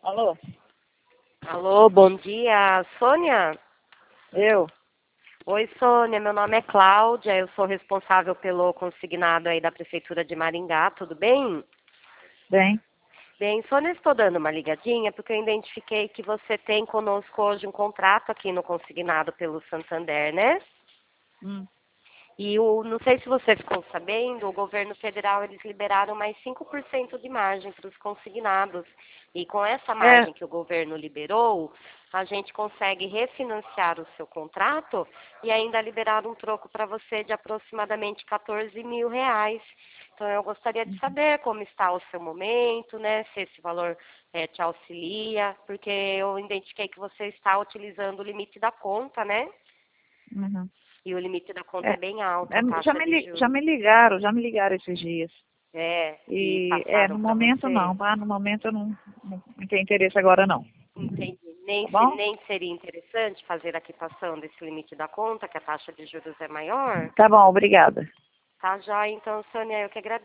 Alô? Alô, bom dia, Sônia? Eu? Oi, Sônia, meu nome é Cláudia, eu sou responsável pelo consignado aí da Prefeitura de Maringá, tudo bem? Bem? Bem, Sônia, estou dando uma ligadinha porque eu identifiquei que você tem conosco hoje um contrato aqui no consignado pelo Santander, né? Hum. E não sei se você ficou sabendo, o governo federal, eles liberaram mais 5% de margem para os consignados. E com essa É, margem que o governo liberou, a gente consegue refinanciar o seu contrato e ainda liberar um troco para você de aproximadamente 14 mil reais. Então, eu gostaria de saber como está o seu momento, né? Se esse valor te auxilia, porque eu identifiquei que você está utilizando o limite da conta, né? uhum. E o limite da conta É, é bem alto, a já taxa me, de já juros. me ligaram esses dias. E E passaram no para momento você? não, tá? No momento eu não tenho interesse agora não. Entendi. Tá bom? Nem seria interessante fazer a quitação desse limite da conta, que a taxa de juros é maior? Tá bom, obrigada. Tá, joia. Então, Sônia, eu que agradeço.